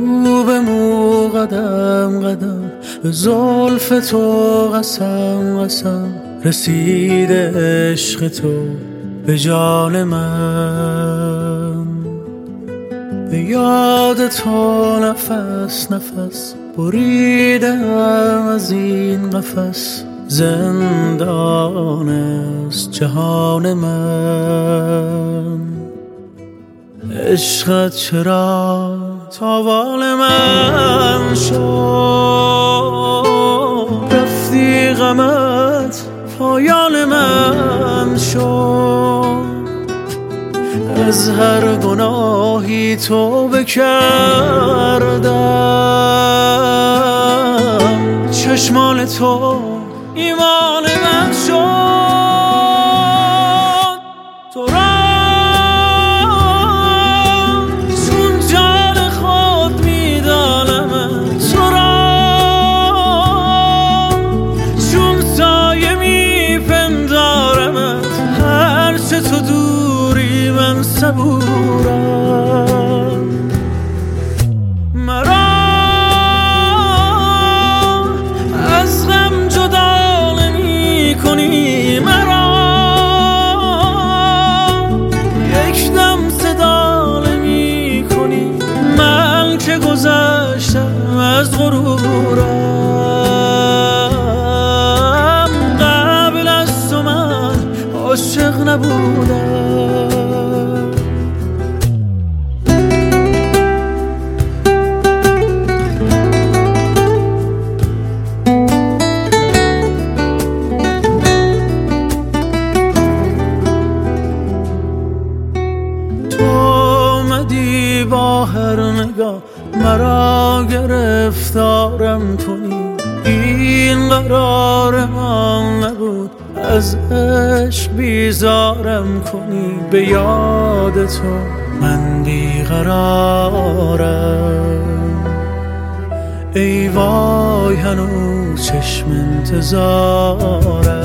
مو به مو قدم قدم به زلف تو قسم قسم رسیده عشق تو به جان من. به یاد تو نفس نفس بریدم از این قفس، زندان است جهان من. عشقت چرا تاوان من شد، رفتی غمت پایان من شد. از هر گناهی توبه کردم، چشمان تو ایمان من شد. تو را چون جان خود میدانم، تو را چون سایه میپندارم، هرچه تو دوری من صبورم. مرا از غم جدا نمی کنی، مرا یک دم صدا نمی کنی. من که گذشتم از غرورم، قبل از تو من عاشق نبودم. با هر نگاه مرا گرفتارم کنی، این قرار من نبود از عشق بیزارم کنی. به یاد تو من بیقرارم، ای وای هنوز چشم انتظارم.